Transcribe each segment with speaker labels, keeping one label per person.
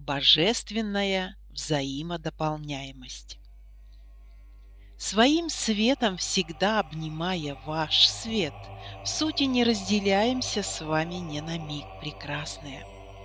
Speaker 1: Божественная взаимодополняемость. Своим светом всегда обнимая ваш свет, в сути не разделяемся с вами ни на миг, прекрасные.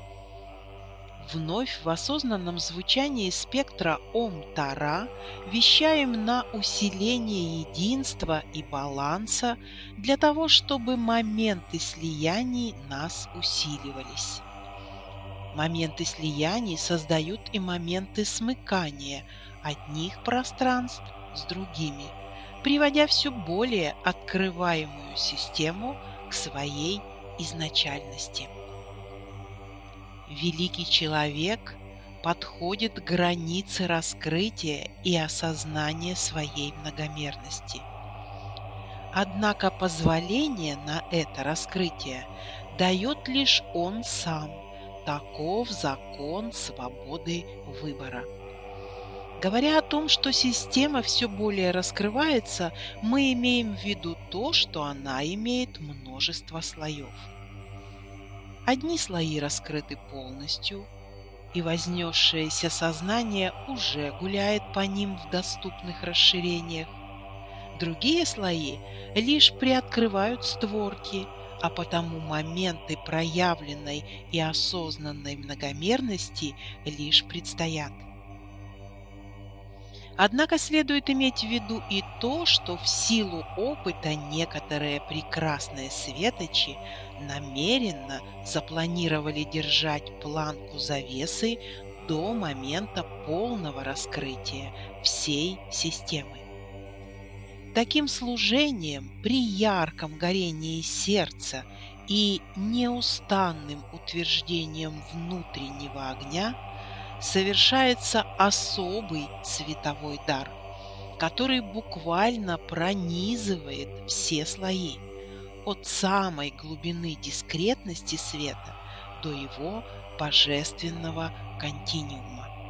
Speaker 1: Вновь в осознанном звучании спектра Ом-Тара вещаем на усиление единства и баланса для того, чтобы моменты слияний нас усиливались. Моменты слияний создают и моменты смыкания одних пространств с другими, приводя все более открываемую систему к своей изначальности. Великий человек подходит к границе раскрытия и осознания своей многомерности. Однако позволение на это раскрытие дает лишь он сам. Таков закон свободы выбора. Говоря о том, что система все более раскрывается, мы имеем в виду то, что она имеет множество слоев. Одни слои раскрыты полностью, и вознесшееся сознание уже гуляет по ним в доступных расширениях. Другие слои лишь приоткрывают створки, а потому моменты проявленной и осознанной многомерности лишь предстоят. Однако следует иметь в виду и то, что в силу опыта некоторые прекрасные светочи намеренно запланировали держать планку завесы до момента полного раскрытия всей системы. Таким служением при ярком горении сердца и неустанным утверждением внутреннего огня совершается особый световой дар, который буквально пронизывает все слои, от самой глубины дискретности света до его божественного континуума.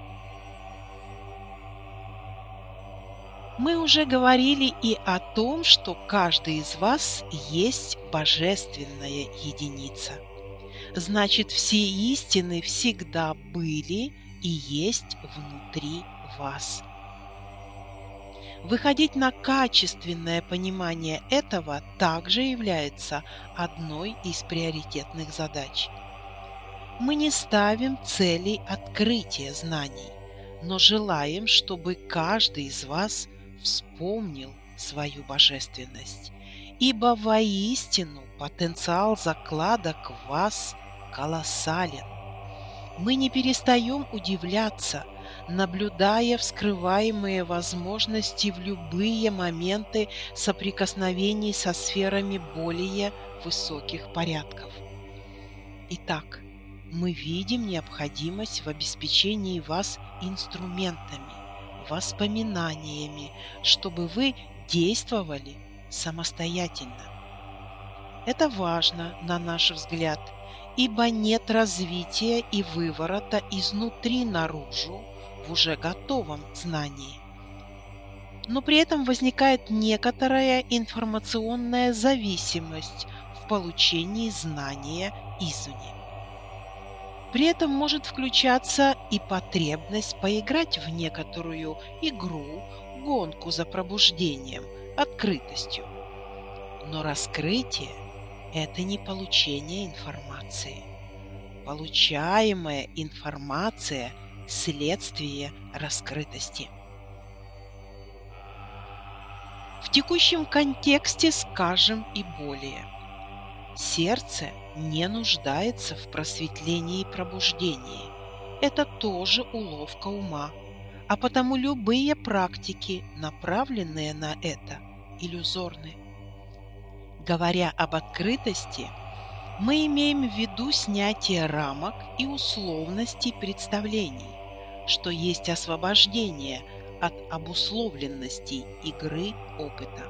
Speaker 1: Мы уже говорили и о том, что каждый из вас есть божественная единица. Значит, все истины всегда были и есть внутри вас. Выходить на качественное понимание этого также является одной из приоритетных задач. Мы не ставим целей открытия знаний, но желаем, чтобы каждый из вас вспомнил свою божественность, ибо воистину потенциал закладок в вас колоссален. Мы не перестаем удивляться, наблюдая вскрываемые возможности в любые моменты соприкосновений со сферами более высоких порядков. Итак, мы видим необходимость в обеспечении вас инструментами, воспоминаниями, чтобы вы действовали самостоятельно. Это важно, на наш взгляд, ибо нет развития и выворота изнутри наружу в уже готовом знании. Но при этом возникает некоторая информационная зависимость в получении знания извне. При этом может включаться и потребность поиграть в некоторую игру, гонку за пробуждением, открытостью. Но раскрытие – это не получение информации. Получаемая информация – следствие раскрытости. В текущем контексте скажем и более. Сердце не нуждается в просветлении и пробуждении. Это тоже уловка ума, а потому любые практики, направленные на это, иллюзорны. Говоря об открытости, мы имеем в виду снятие рамок и условностей представлений, что есть освобождение от обусловленностей игры опыта.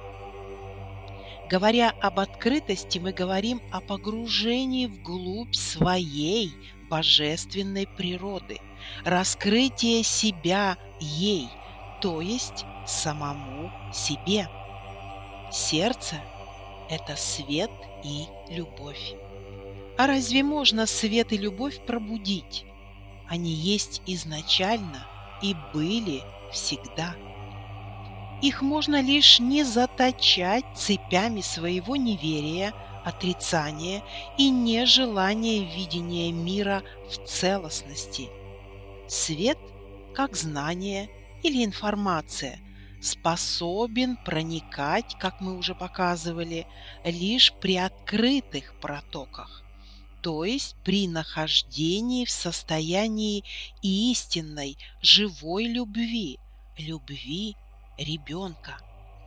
Speaker 1: Говоря об открытости, мы говорим о погружении вглубь своей божественной природы, раскрытие себя ей, то есть самому себе. Сердце – это свет и любовь. А разве можно свет и любовь пробудить? Они есть изначально и были всегда. Их можно лишь не заточать цепями своего неверия, отрицания и нежелания видения мира в целостности. Свет, как знание или информация, способен проникать, как мы уже показывали, лишь при открытых протоках, то есть при нахождении в состоянии истинной, живой любви, любви ребенка.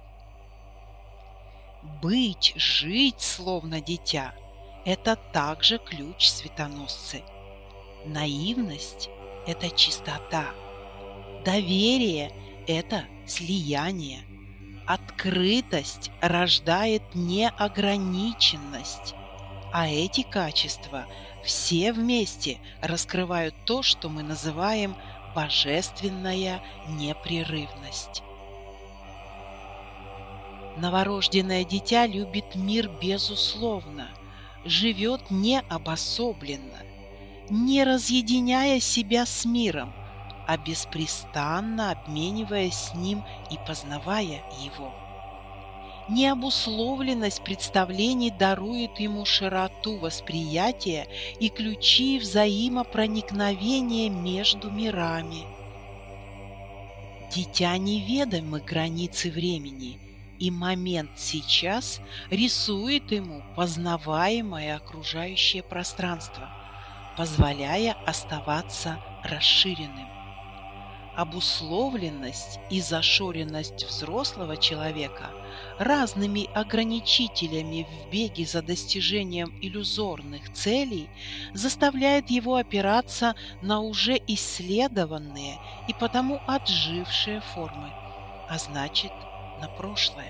Speaker 1: Быть, жить словно дитя – это также ключ светоносцы. Наивность – это чистота. Доверие – это слияние. Открытость рождает неограниченность. А эти качества все вместе раскрывают то, что мы называем божественная непрерывность. Новорожденное дитя любит мир безусловно, живет необособленно, не разъединяя себя с миром, а беспрестанно обмениваясь с ним и познавая его. Необусловленность представлений дарует ему широту восприятия и ключи взаимопроникновения между мирами. Дитя неведомы границы времени, и момент сейчас рисует ему познаваемое окружающее пространство, позволяя оставаться расширенным. Обусловленность и зашоренность взрослого человека разными ограничителями в беге за достижением иллюзорных целей заставляет его опираться на уже исследованные и потому отжившие формы, а значит, на прошлое.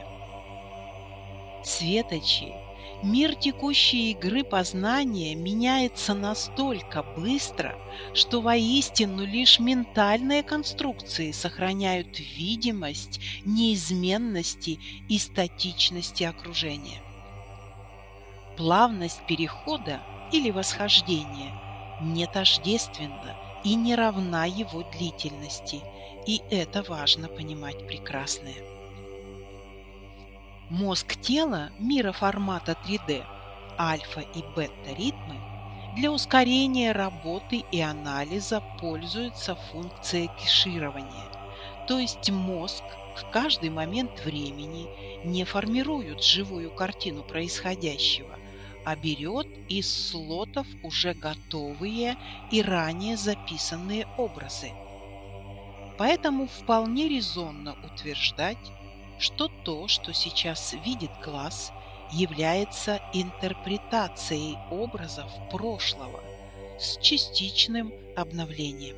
Speaker 1: Светочи, мир текущей игры познания меняется настолько быстро, что воистину лишь ментальные конструкции сохраняют видимость неизменности и статичности окружения. Плавность перехода или восхождения не тождественна и не равна его длительности, и это важно понимать прекрасное. Мозг тела мира формата 3D, альфа и бета-ритмы, для ускорения работы и анализа пользуется функцией кэширования, то есть мозг в каждый момент времени не формирует живую картину происходящего, а берет из слотов уже готовые и ранее записанные образы. Поэтому вполне резонно утверждать, что то, что сейчас видит глаз, является интерпретацией образов прошлого с частичным обновлением.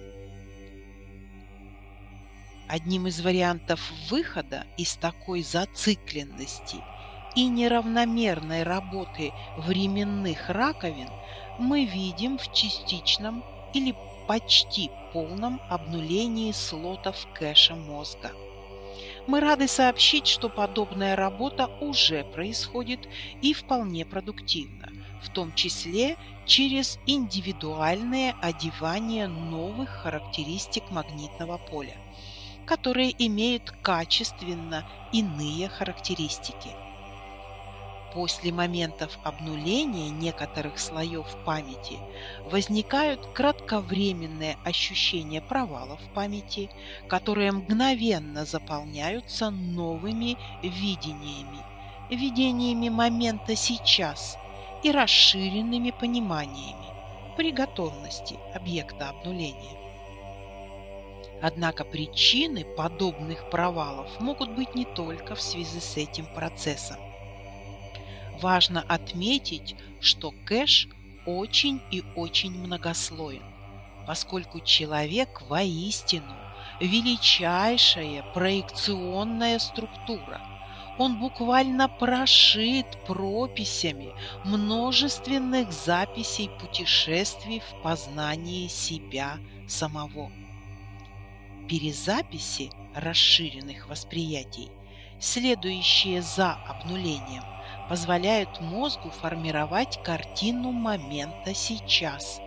Speaker 1: Одним из вариантов выхода из такой зацикленности и неравномерной работы временных раковин мы видим в частичном или почти полном обнулении слотов кэша мозга. Мы рады сообщить, что подобная работа уже происходит и вполне продуктивно, в том числе через индивидуальное одевание новых характеристик магнитного поля, которые имеют качественно иные характеристики. После моментов обнуления некоторых слоев памяти возникают кратковременные ощущения провалов памяти, которые мгновенно заполняются новыми видениями момента сейчас и расширенными пониманиями при готовности объекта обнуления. Однако причины подобных провалов могут быть не только в связи с этим процессом. Важно отметить, что кэш очень и очень многослоен, поскольку человек воистину величайшая проекционная структура. Он буквально прошит прописями множественных записей путешествий в познании себя самого. Перезаписи расширенных восприятий, следующие за обнулением, позволяют мозгу формировать картину момента сейчас,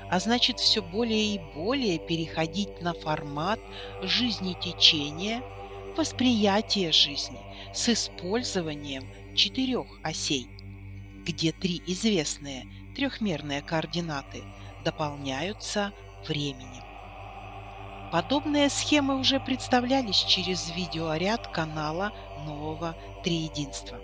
Speaker 1: а значит все более и более переходить на формат жизнетечения, восприятия жизни с использованием 4 осей, где 3 известные трехмерные координаты дополняются временем. Подобные схемы уже представлялись через видеоряд канала Нового Триединства.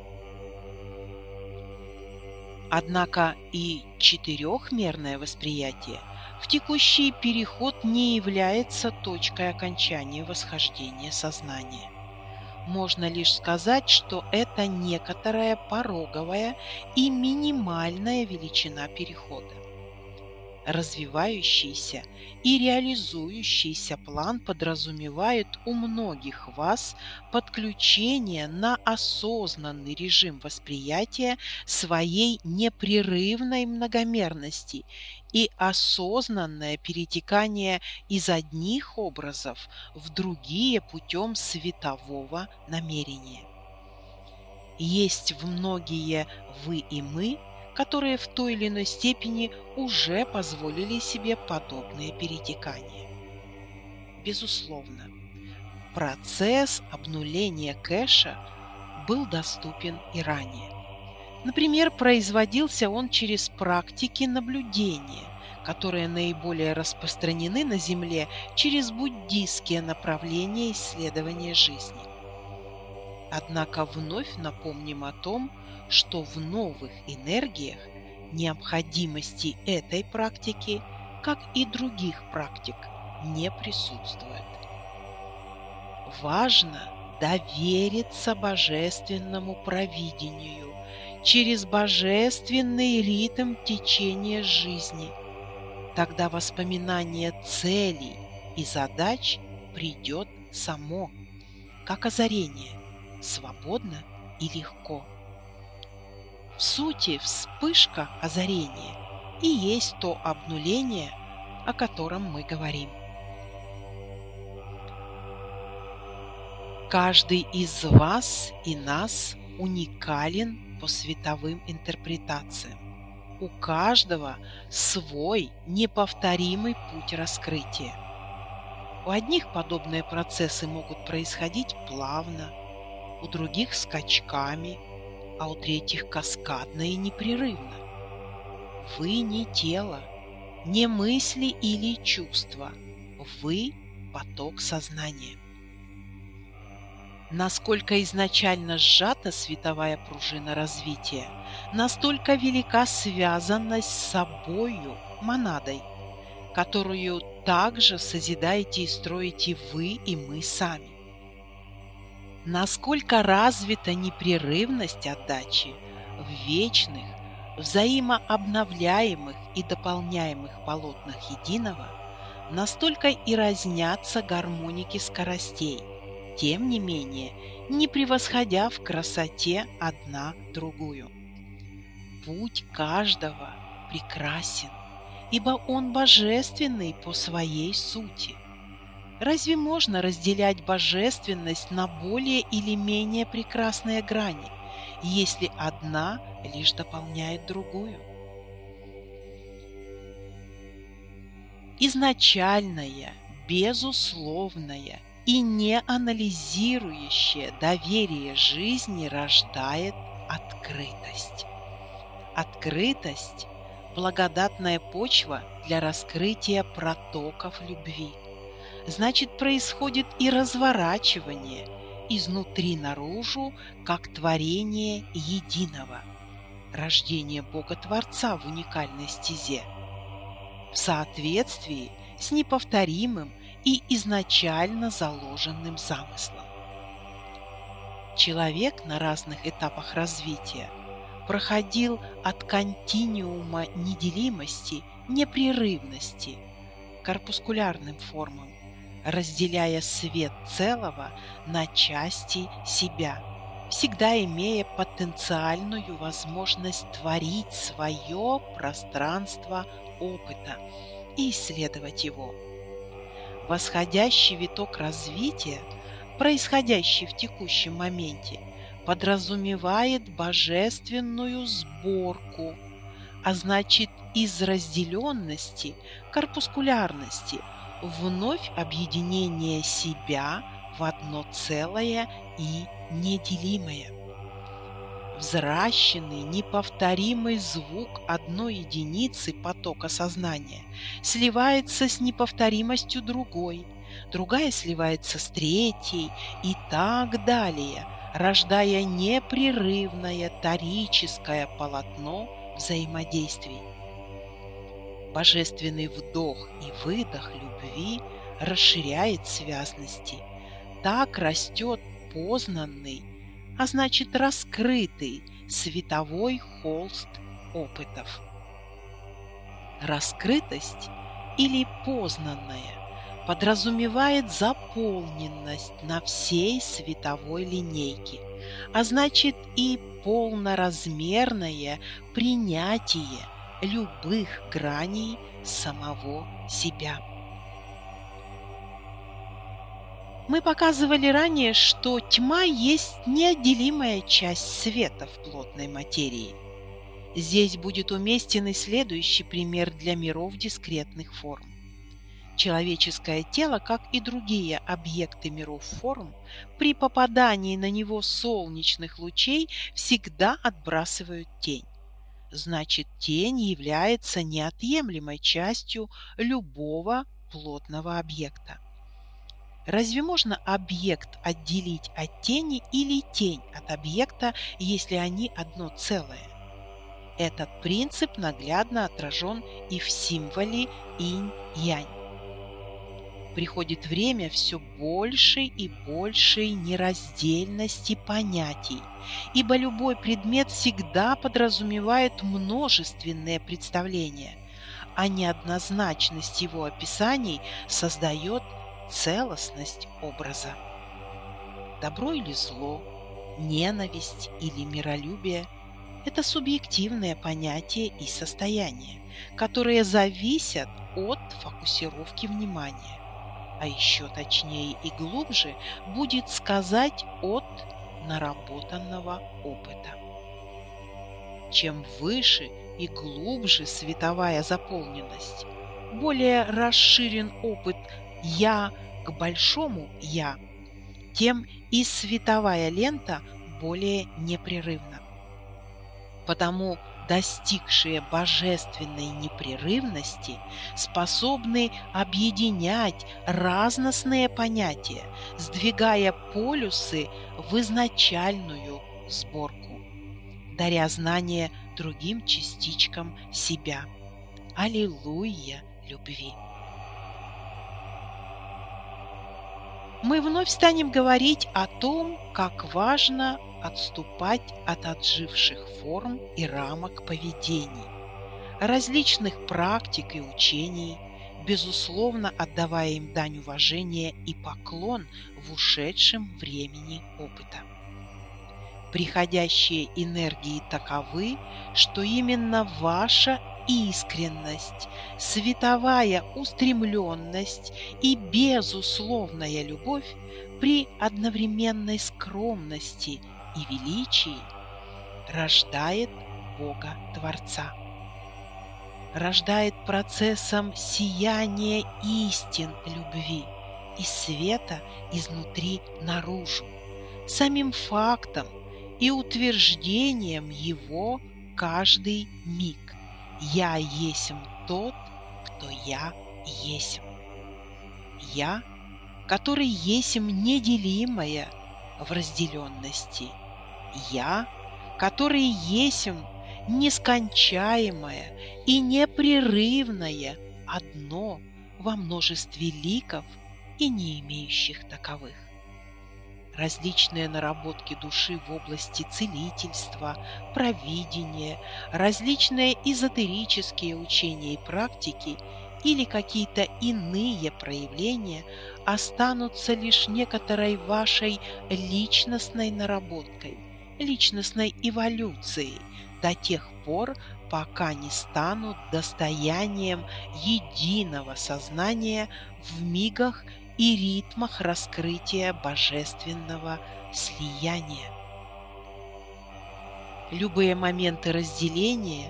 Speaker 1: Однако и 4-мерное восприятие в текущий переход не является точкой окончания восхождения сознания. Можно лишь сказать, что это некоторая пороговая и минимальная величина перехода. Развивающийся и реализующийся план подразумевает у многих вас подключение на осознанный режим восприятия своей непрерывной многомерности и осознанное перетекание из одних образов в другие путем светового намерения. Есть многие «вы» и «мы», которые в той или иной степени уже позволили себе подобные перетекания. Безусловно, процесс обнуления кэша был доступен и ранее. Например, производился он через практики наблюдения, которые наиболее распространены на Земле через буддийские направления исследования жизни. Однако вновь напомним о том, что в новых энергиях необходимости этой практики, как и других практик, не присутствует. Важно довериться божественному провидению через божественный ритм течения жизни. Тогда воспоминание целей и задач придет само, как озарение, свободно и легко. В сути, вспышка озарения и есть то обнуление, о котором мы говорим. Каждый из вас и нас уникален по световым интерпретациям. У каждого свой неповторимый путь раскрытия. У одних подобные процессы могут происходить плавно, у других скачками, а у третьих каскадно и непрерывно. Вы не тело, не мысли или чувства. Вы – поток сознания. Насколько изначально сжата световая пружина развития, настолько велика связанность с собою, монадой, которую также созидаете и строите вы и мы сами. Насколько развита непрерывность отдачи в вечных, взаимообновляемых и дополняемых полотнах единого, настолько и разнятся гармоники скоростей, тем не менее не превосходя в красоте одна другую. Путь каждого прекрасен, ибо он божественный по своей сути. Разве можно разделять божественность на более или менее прекрасные грани, если одна лишь дополняет другую? Изначальное, безусловное и неанализирующее доверие жизни рождает открытость. Открытость – благодатная почва для раскрытия протоков любви. Значит, происходит и разворачивание изнутри наружу, как творение единого, рождение Бога-Творца в уникальной стезе, в соответствии с неповторимым и изначально заложенным замыслом. Человек на разных этапах развития проходил от континиума неделимости, непрерывности к корпускулярным формам, разделяя свет целого на части себя, всегда имея потенциальную возможность творить свое пространство опыта и исследовать его. Восходящий виток развития, происходящий в текущем моменте, подразумевает божественную сборку, а значит из разделенности, корпускулярности, вновь объединение себя в одно целое и неделимое. Взращенный, неповторимый звук одной единицы потока сознания сливается с неповторимостью другой, другая сливается с третьей и так далее, рождая непрерывное торическое полотно взаимодействий. Божественный вдох и выдох любви расширяет связности. Так растет познанный, а значит раскрытый световой холст опытов. Раскрытость или познанное подразумевает заполненность на всей световой линейке, а значит и полноразмерное принятие любых граней самого себя. Мы показывали ранее, что тьма есть неотделимая часть света в плотной материи. Здесь будет уместен и следующий пример для миров дискретных форм. Человеческое тело, как и другие объекты миров форм, при попадании на него солнечных лучей всегда отбрасывают тень. Значит, тень является неотъемлемой частью любого плотного объекта. Разве можно объект отделить от тени или тень от объекта, если они одно целое? Этот принцип наглядно отражен и в символе инь-янь. Приходит время все большей и большей нераздельности понятий, ибо любой предмет всегда подразумевает множественные представления, а неоднозначность его описаний создает целостность образа. Добро или зло, ненависть или миролюбие – это субъективные понятия и состояния, которые зависят от фокусировки внимания. А еще точнее и глубже будет сказать от наработанного опыта. Чем выше и глубже световая заполненность, более расширен опыт «я» к большому «я», тем и световая лента более непрерывна. Потому достигшие божественной непрерывности способны объединять разностные понятия, сдвигая полюсы в изначальную сборку, даря знание другим частичкам себя. Аллилуйя любви! Мы вновь станем говорить о том, как важно отступать от отживших форм и рамок поведений, различных практик и учений, безусловно отдавая им дань уважения и поклон в ушедшем времени опыта. Приходящие энергии таковы, что именно ваша искренность, световая устремленность и безусловная любовь при одновременной скромности и величии рождает Бога-Творца, рождает процессом сияния истин любви и света изнутри наружу, самим фактом и утверждением его каждый миг. «Я есмь тот, кто я есмь». Я, который есмь неделимое в разделенности. Я, который есмь нескончаемое и непрерывное одно во множестве ликов и не имеющих таковых. Различные наработки души в области целительства, провидения, различные эзотерические учения и практики или какие-то иные проявления останутся лишь некоторой вашей личностной наработкой, личностной эволюцией до тех пор, пока не станут достоянием единого сознания в мигах и ритмах раскрытия божественного слияния. Любые моменты разделения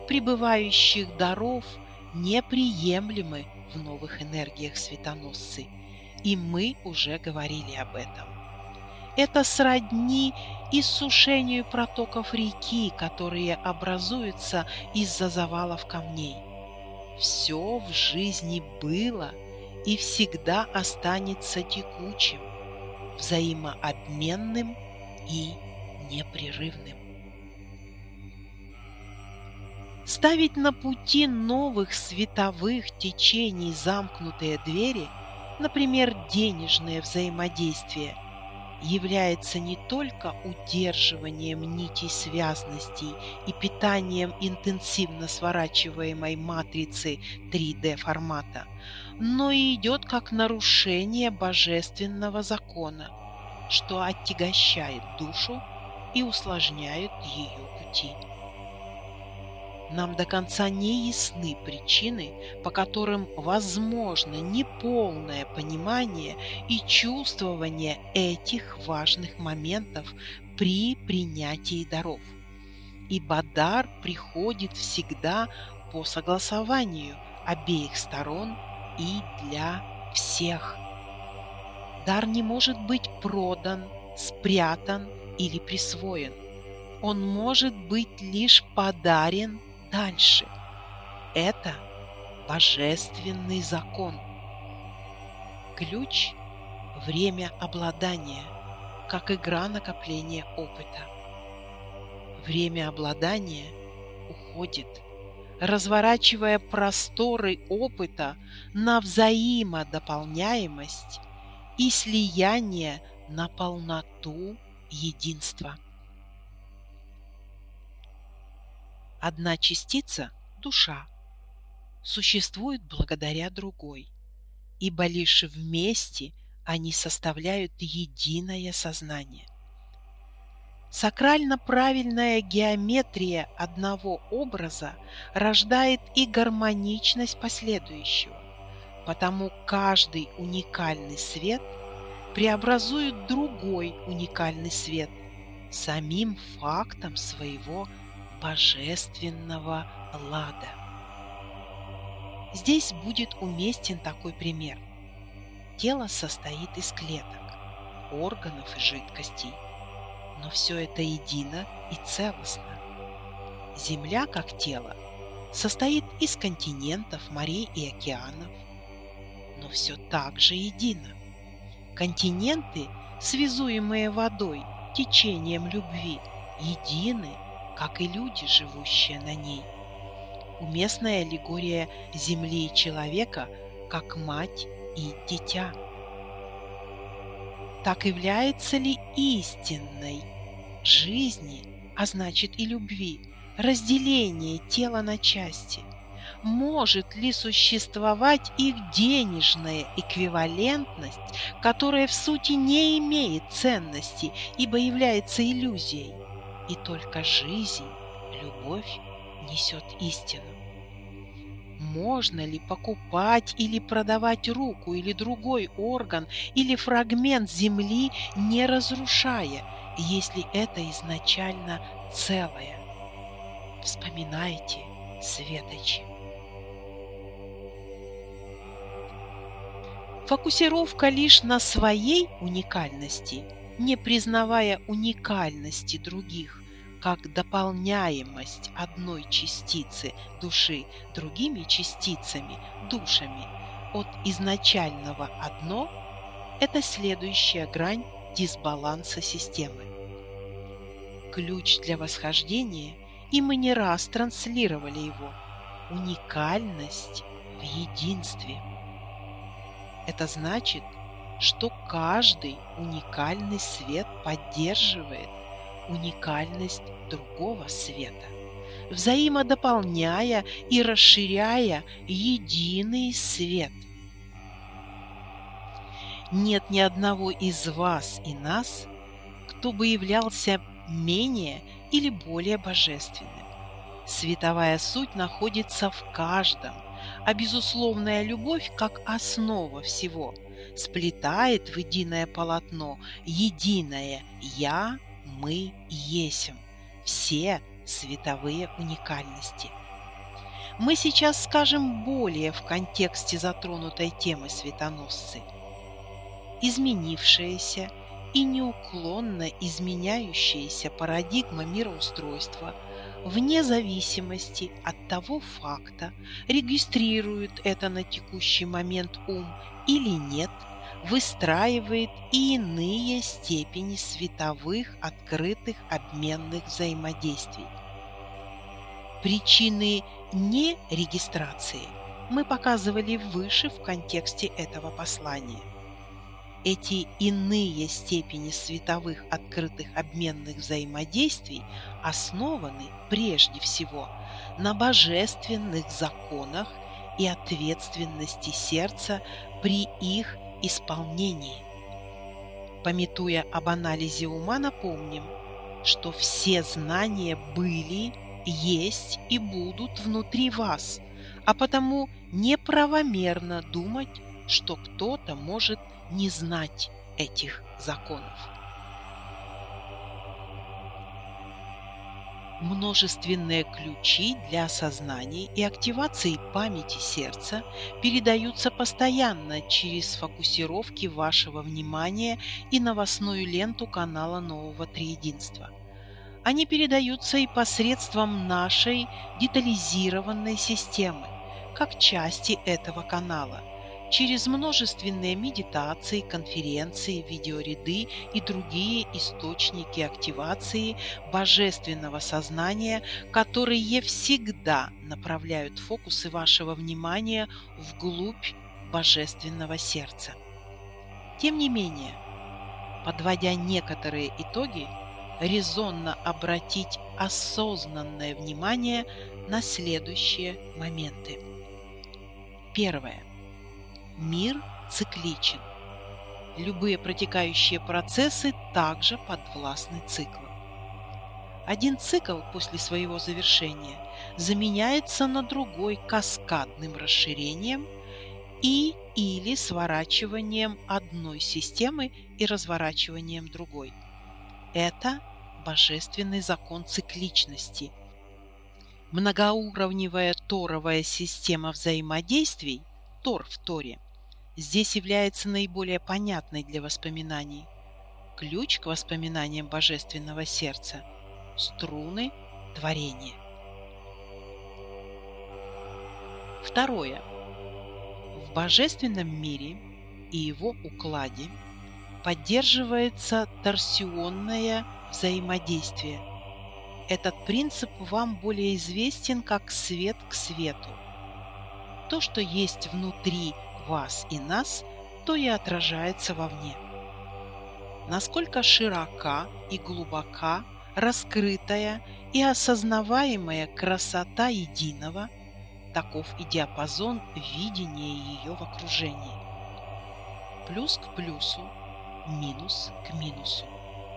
Speaker 1: пребывающих даров неприемлемы в новых энергиях светоносцы, и мы уже говорили об этом. Это сродни иссушению протоков реки, которые образуются из-за завалов камней. Все в жизни было и всегда останется текучим, взаимообменным и непрерывным. Ставить на пути новых световых течений замкнутые двери, например, денежное взаимодействие, является не только удерживанием нитей связностей и питанием интенсивно сворачиваемой матрицы 3D формата, но и идет как нарушение божественного закона, что отягощает душу и усложняет ее пути. Нам до конца не ясны причины, по которым возможно неполное понимание и чувствование этих важных моментов при принятии даров. Ибо дар приходит всегда по согласованию обеих сторон и для всех. Дар не может быть продан, спрятан или присвоен. Он может быть лишь подарен дальше. Это божественный закон. Ключ – время обладания, как игра накопления опыта. Время обладания уходит, разворачивая просторы опыта на взаимодополняемость и слияние на полноту единства. Одна частица, душа, существует благодаря другой, ибо лишь вместе они составляют единое сознание. Сакрально-правильная геометрия одного образа рождает и гармоничность последующего, потому каждый уникальный свет преобразует другой уникальный свет самим фактом своего божественного лада. Здесь будет уместен такой пример. Тело состоит из клеток, органов и жидкостей, но все это едино и целостно. Земля, как тело, состоит из континентов, морей и океанов, но все так же едино. Континенты, связуемые водой, течением любви, едины, как и люди, живущие на ней. Уместная аллегория Земли и человека, как мать и дитя. Так является ли истинной жизни, а значит и любви, разделение тела на части? Может ли существовать их денежная эквивалентность, которая в сути не имеет ценности, ибо является иллюзией? И только жизнь, любовь несет истину. Можно ли покупать или продавать руку или другой орган или фрагмент земли, не разрушая, если это изначально целое? Вспоминайте, светочи. Фокусировка лишь на своей уникальности, не признавая уникальности других, как дополняемость одной частицы души другими частицами, душами от изначального одно, это следующая грань дисбаланса системы. Ключ для восхождения, и мы не раз транслировали его, уникальность в единстве. Это значит, что каждый уникальный свет поддерживает уникальность другого света, взаимодополняя и расширяя единый свет. Нет ни одного из вас и нас, кто бы являлся менее или более божественным. Световая суть находится в каждом, а безусловная любовь, как основа всего, сплетает в единое полотно единое «Я», «Мы» «Есим» – все световые уникальности, Мы сейчас скажем более в контексте затронутой темы светоносцы. Изменившаяся и неуклонно изменяющаяся парадигма мироустройства вне зависимости от того факта, регистрирует это на текущий момент ум или нет, выстраивает и иные степени световых открытых обменных взаимодействий. Причины нерегистрации мы показывали выше в контексте этого послания. Эти иные степени световых открытых обменных взаимодействий основаны прежде всего на божественных законах и ответственности сердца при их исполнении. Памятуя об анализе ума, напомним, что все знания были, есть и будут внутри вас, а потому неправомерно думать, что кто-то может не знать этих законов. Множественные ключи для осознания и активации памяти сердца передаются постоянно через фокусировки вашего внимания и новостную ленту канала Нового Триединства. Они передаются и посредством нашей детализированной системы, как части этого канала, через множественные медитации, конференции, видеоряды и другие источники активации божественного сознания, которые всегда направляют фокусы вашего внимания вглубь божественного сердца. Тем не менее, подводя некоторые итоги, резонно обратить осознанное внимание на следующие моменты. Первое. Мир цикличен. Любые протекающие процессы также подвластны циклу. Один цикл после своего завершения заменяется на другой каскадным расширением и или сворачиванием одной системы и разворачиванием другой. Это божественный закон цикличности. Многоуровневая торовая система взаимодействий, Тор в Торе, здесь является наиболее понятной для воспоминаний. Ключ к воспоминаниям божественного сердца – струны творения. Второе. В божественном мире и его укладе поддерживается торсионное взаимодействие. Этот принцип вам более известен как свет к свету. То, что есть внутри вас и нас, то и отражается вовне. Насколько широка и глубока раскрытая и осознаваемая красота единого, таков и диапазон видения ее в окружении. Плюс к плюсу, минус к минусу.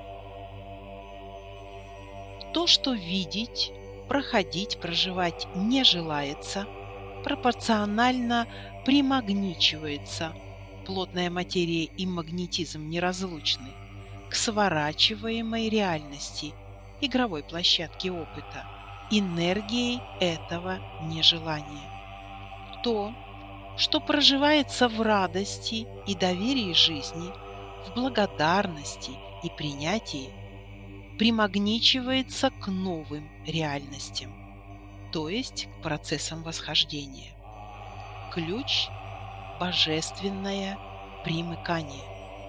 Speaker 1: То, что видеть, проходить, проживать не желается, пропорционально примагничивается, плотная материя и магнетизм неразлучны, к сворачиваемой реальности, игровой площадке опыта, энергией этого нежелания. То, что проживается в радости и доверии жизни, в благодарности и принятии, примагничивается к новым реальностям, то есть к процессам восхождения. Ключ – божественное примыкание.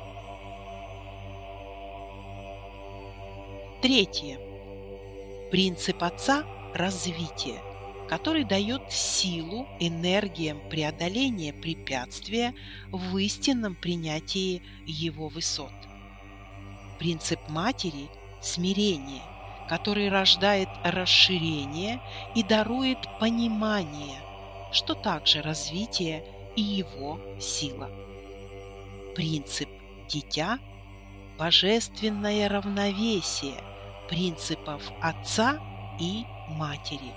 Speaker 1: Третье. Принцип Отца – развитие, который дает силу энергиям преодоления препятствия в истинном принятии его высот. Принцип Матери – смирение, который рождает расширение и дарует понимание, что также развитие и его сила. Принцип Дитя – божественное равновесие принципов Отца и Матери.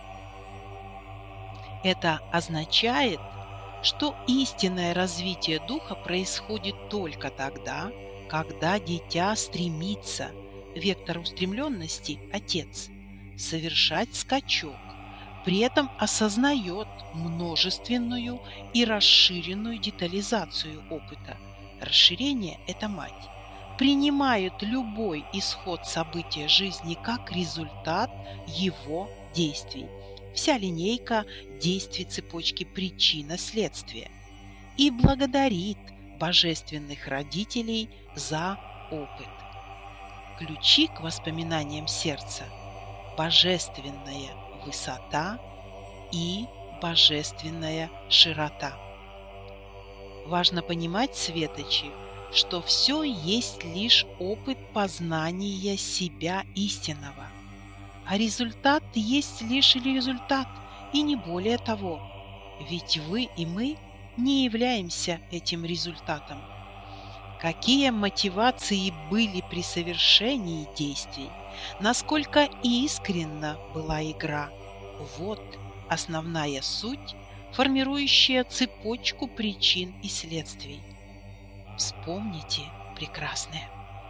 Speaker 1: Это означает, что истинное развитие духа происходит только тогда, когда дитя стремится, вектор устремленности – Отец, совершать скачок, при этом осознает множественную и расширенную детализацию опыта. Расширение – это мать. Принимает любой исход события жизни как результат его действий. Вся линейка действий цепочки причина-следствия. И благодарит божественных родителей за опыт. Ключи к воспоминаниям сердца – божественная высота и божественная широта. Важно понимать, светочи, что все есть лишь опыт познания себя истинного, а результат есть лишь результат, и не более того, ведь вы и мы не являемся этим результатом. Какие мотивации были при совершении действий, насколько искренна была игра – вот основная суть, формирующая цепочку причин и следствий. Вспомните, прекрасное.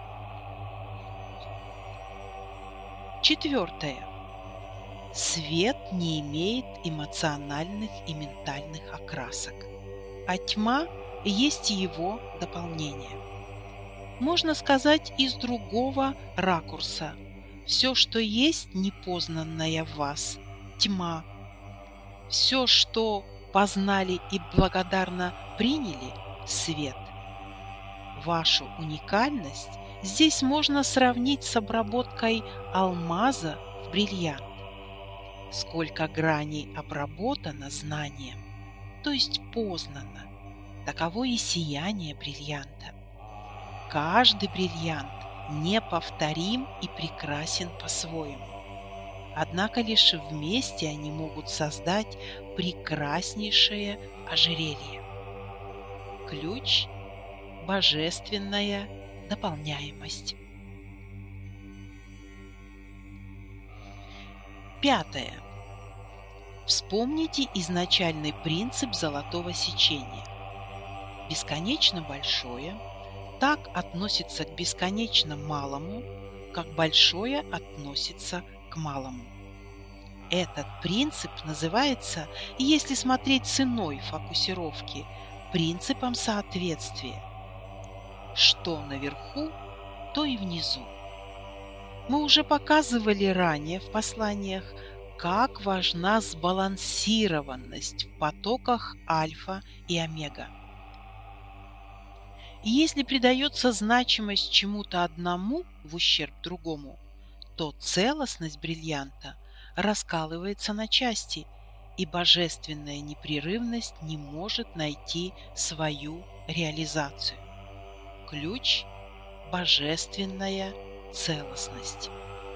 Speaker 1: 4. Свет не имеет эмоциональных и ментальных окрасок, а тьма есть его дополнение. Можно сказать из другого ракурса: все, что есть непознанное в вас – тьма. Все, что познали и благодарно приняли – свет. Вашу уникальность здесь можно сравнить с обработкой алмаза в бриллиант. Сколько граней обработано знанием, то есть познано, таково и сияние бриллианта. Каждый бриллиант неповторим и прекрасен по-своему. Однако лишь вместе они могут создать прекраснейшее ожерелье. Ключ – божественная дополняемость. 5. Вспомните изначальный принцип золотого сечения. Бесконечно большое так относится к бесконечно малому, как большое относится к малому. Этот принцип называется, если смотреть с иной фокусировки, принципом соответствия. Что наверху, то и внизу. Мы уже показывали ранее в посланиях, как важна сбалансированность в потоках альфа и омега. И если придается значимость чему-то одному в ущерб другому, то целостность бриллианта раскалывается на части, и божественная непрерывность не может найти свою реализацию. Ключ – божественная целостность.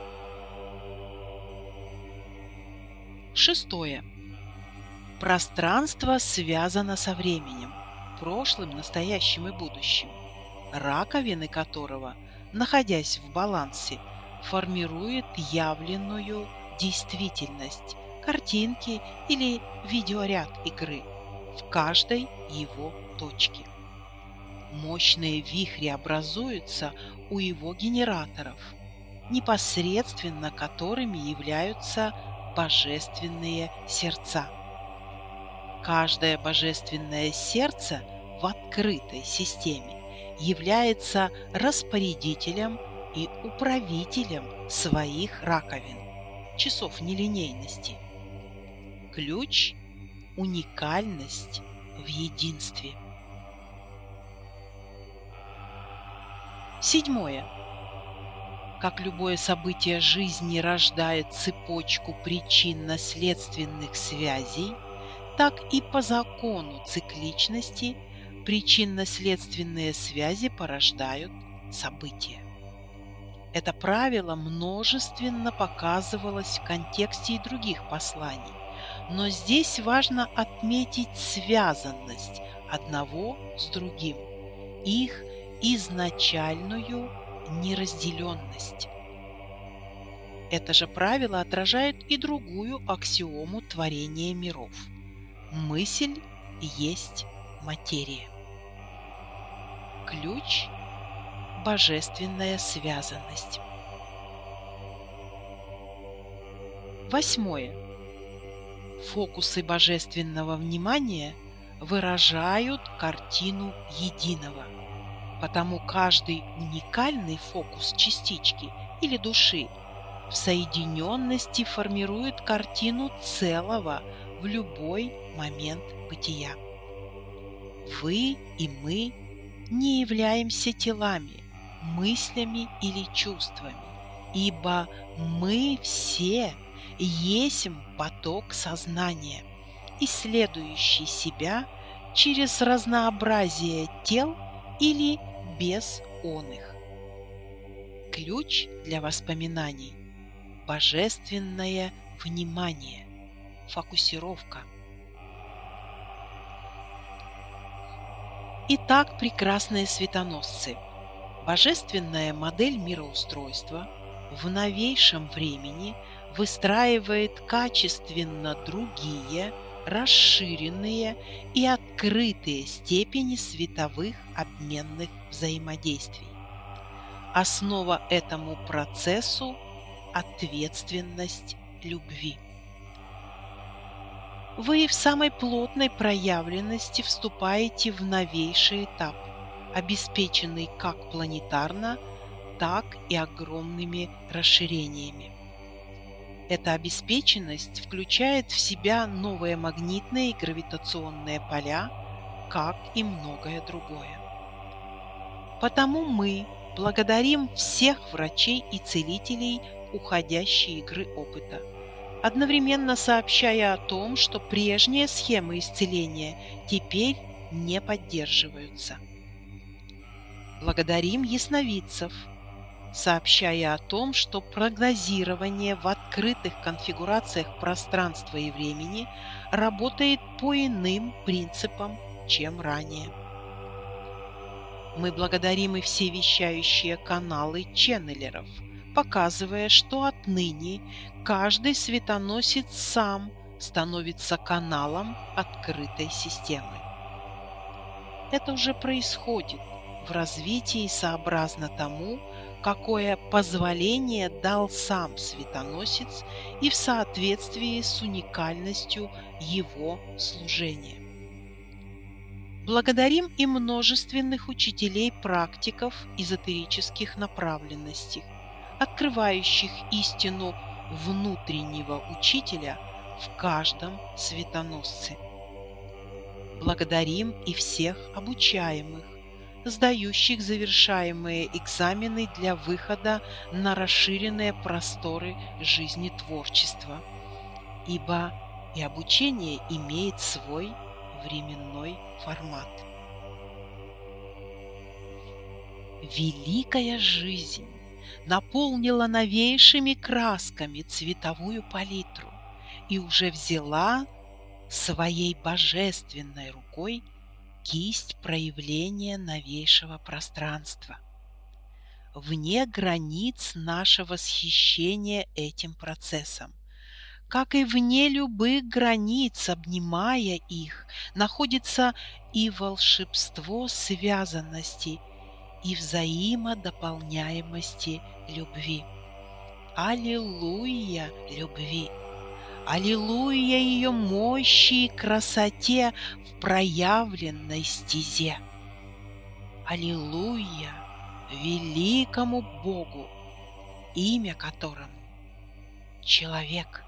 Speaker 1: 6. Пространство связано со временем, прошлым, настоящим и будущим, раковины которого, находясь в балансе, формирует явленную действительность, картинки или видеоряд игры в каждой его точке. Мощные вихри образуются у его генераторов, непосредственно которыми являются божественные сердца. Каждое божественное сердце в открытой системе является распорядителем и управителем своих раковин, часов нелинейности. Ключ – уникальность в единстве. 7. Как любое событие жизни рождает цепочку причинно-следственных связей, так и по закону цикличности причинно-следственные связи порождают события. Это правило множественно показывалось в контексте и других посланий, но здесь важно отметить связанность одного с другим, их изначальную неразделенность. Это же правило отражает и другую аксиому творения миров. Мысль есть материя. Ключ – божественная связанность. 8. Фокусы божественного внимания выражают картину единого, потому каждый уникальный фокус частички или души в соединенности формирует картину целого в любой момент бытия. Вы и мы не являемся телами, мыслями или чувствами, ибо мы все есмь поток сознания, исследующий себя через разнообразие тел или без оных. Ключ для воспоминаний – божественное внимание, фокусировка. Итак, прекрасные светоносцы, божественная модель мироустройства в новейшем времени выстраивает качественно другие, расширенные и открытые степени световых обменных взаимодействий. Основа этому процессу – ответственность любви. Вы в самой плотной проявленности вступаете в новейший этап, обеспеченный как планетарно, так и огромными расширениями. Эта обеспеченность включает в себя новые магнитные и гравитационные поля, как и многое другое. Потому мы благодарим всех врачей и целителей уходящей игры опыта, одновременно сообщая о том, что прежние схемы исцеления теперь не поддерживаются. Благодарим ясновидцев, сообщая о том, что прогнозирование в открытых конфигурациях пространства и времени работает по иным принципам, чем ранее. Мы благодарим и все вещающие каналы ченнелеров, показывая, что отныне каждый светоносец сам становится каналом открытой системы. Это уже происходит в развитии сообразно тому, какое позволение дал сам светоносец и в соответствии с уникальностью его служения. Благодарим и множественных учителей-практиков эзотерических направленностей, открывающих истину внутреннего учителя в каждом светоносце. Благодарим и всех обучаемых, сдающих завершаемые экзамены для выхода на расширенные просторы жизнетворчества, ибо и обучение имеет свой временной формат. Великая жизнь наполнила новейшими красками цветовую палитру и уже взяла своей божественной рукой кисть проявления новейшего пространства. Вне границ нашего восхищения этим процессом, как и вне любых границ, обнимая их, находится и волшебство связанности, и взаимодополняемости любви. Аллилуйя любви! Аллилуйя ее мощи и красоте в проявленной стезе! Аллилуйя великому Богу, имя которому — человек!